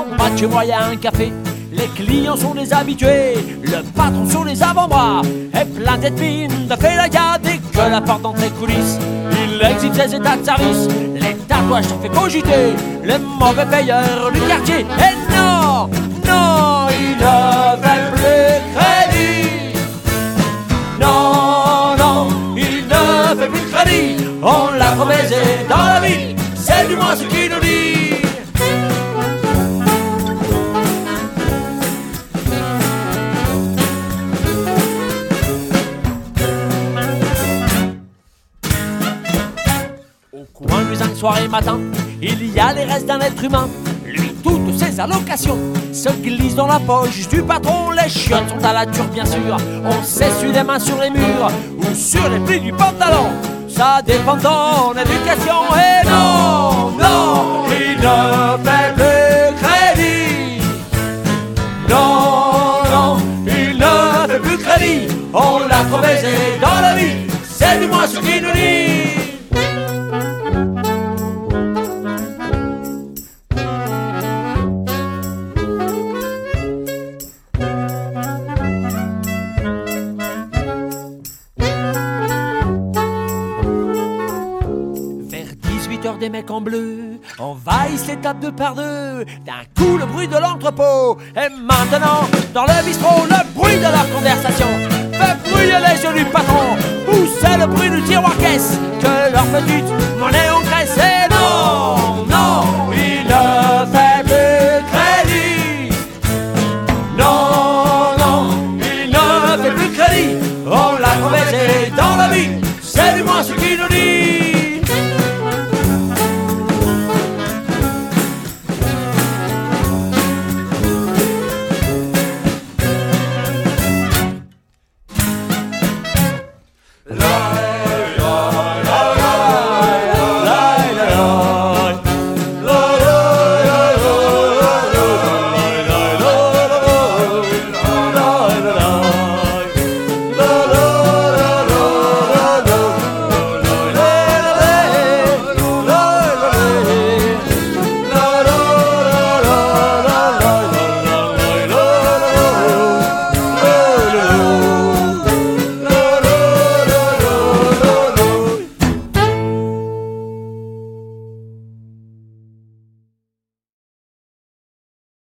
bas de chez moi, y a un café. Les clients sont des habitués, le patron sur les avant-bras est plein d'être mine de fait la garde et que la porte d'entrée coulisse. Il exhibe ses états de service, les tatouages sont fait cogiter les mauvais payeurs du quartier. Et non, non, il ne fait plus crédit. Non, non, il ne fait plus de crédit. On l'a trop baisé dans la vie, c'est du moins ce qu'il nous dit. Au coin du 5 soir et matin, il y a les restes d'un être humain. Lui, toutes ses allocations se glissent dans la poche du patron. Les chiottes sont à la dure, bien sûr. On s'essuie les mains sur les murs ou sur les plis du pantalon. Ça dépend de ton éducation. Et non, non, il ne fait plus crédit. Non, non, il ne fait plus crédit. On l'a trop baisé dans la vie, c'est du moins ce qu'il nous dit. Des mecs en bleu envahissent les tables de par deux. D'un coup le bruit de l'entrepôt. Et maintenant dans le bistrot, le bruit de leur conversation fait brûler les yeux du patron. Ou c'est le bruit du tiroir caisse que leur petite monnaie en